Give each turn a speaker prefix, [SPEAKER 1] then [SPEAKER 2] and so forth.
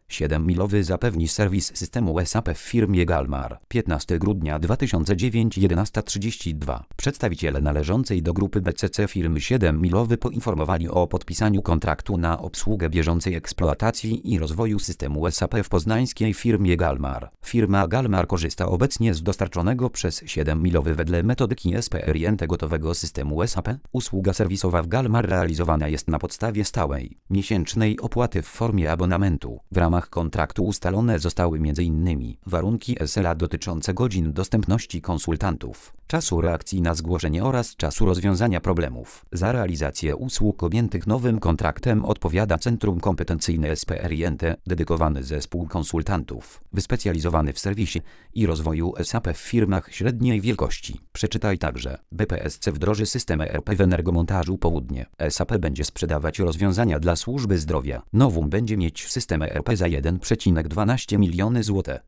[SPEAKER 1] 7-milowy zapewni serwis systemu SAP w firmie Galmar. 15 grudnia 2009 11:32. Przedstawiciele należącej do grupy BCC firmy 7-milowy poinformowali o podpisaniu kontraktu na obsługę bieżącej eksploatacji i rozwoju systemu SAP w poznańskiej firmie Galmar. Firma Galmar korzysta obecnie z dostarczonego przez 7-milowy wedle metodyki SPRINT gotowego systemu SAP. Usługa serwisowa w Galmar realizowana jest na podstawie stałej, miesięcznej opłaty w formie abonamentu. W ramach kontraktu ustalone zostały m.in. warunki SLA dotyczące godzin dostępności konsultantów, czasu reakcji na zgłoszenie oraz czasu rozwiązania problemów. Za realizację usług objętych nowym kontraktem odpowiada Centrum Kompetencyjne SPRINT, dedykowany zespół konsultantów, wyspecjalizowany w serwisie i rozwoju SAP w firmach średniej wielkości. Przeczytaj także: BPSC wdroży system ERP w Energomontażu Południe. SAP będzie sprzedawać rozwiązania dla służby zdrowia. Novum będzie mieć system ERP za 1,12 miliony zł.